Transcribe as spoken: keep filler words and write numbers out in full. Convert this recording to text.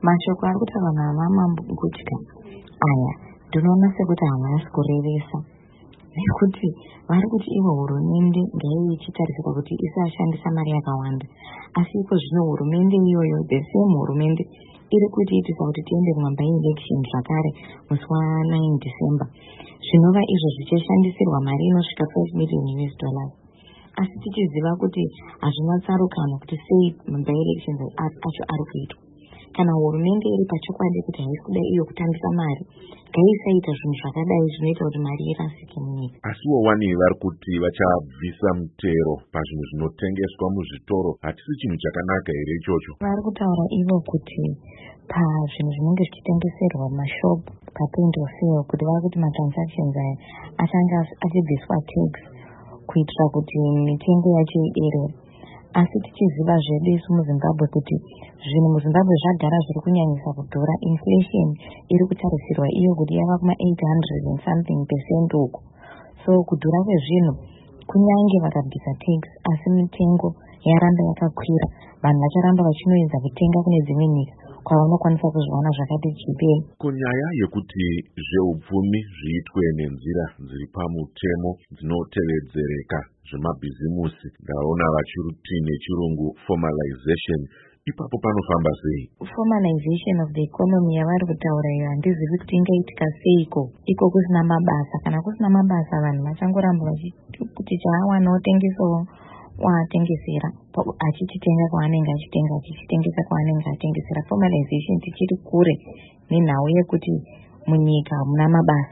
Mashoko ari kutaurwa naMamambukuta aya ndinoona sekuti havasi kurevesa, nekuti vari kuti ivo hurumende ngaive ichitarisirwa kuti isashandisa mari yakawanda, asi iko zvino hurumende iyoyo, the same hurumende iri kutiitisa kuti tiende kumaba election zvakare musi wa9 December, zvinova izvo zvichashandisirwa mari inosvika five million U S dollars. Asi tichiziva kuti hazvina tsarukano kuti sei maba elections acho ari kuitwa. Kana hurumende iri pachokwadi kuti haisi kuda iyo kutambisa mari, ngaisaita zvinhu zvakadai zvinoita kuti mari irasike munyika. Asiwo wani vari kuti vachabvisa mutero pazvinhu zvinotengeswa muzvitoro, hatisi chinhu chakanaka here ichocho? Vari kutaura ivo kuti pazvinhu zvinenge zvichitengeserwa mumashopu papoint of sale kuti vari kuti matransactions aya achange achibviswa tax kuitira kuti mitengo yacho iderere. Asi tichiziva zvedu isu muZimbabwe kuti zvinhu muZimbabwe zvagara zviri kunyanyisa kudhura. Inflation iri kutarisirwa iyo kuti yava kuma eight hundred and something percent uko. So kudhura kwezvinhu kunyange vakabvisa tax, asi mitengo yaramba yakakwira, vanhu vacharamba vachinoedza kutenga kune dzimwe nyika kwavanokwanisa kuzviwana zvakati chipei. Kunyaya yekuti zveupfumi zviitwe nenzira dziri pamutemo dzinotevedzereka zvemabhizimusi, ndaona vachiti nechirungu formalization, ipapo panofamba sei? Formalization of the economy yavari kutaura iyo handizivi kuti ingaitika seiko. Iko kusina mabasa, kana kusina mabasa vanhu vachangoramba vachiti chaawana otengesawo waatengesera, achichitenga kwaanenge achitenga, achichitengesa kwaanenge atengesera. Formalization tichiri kure nenhau yekuti munyika muna mabasa.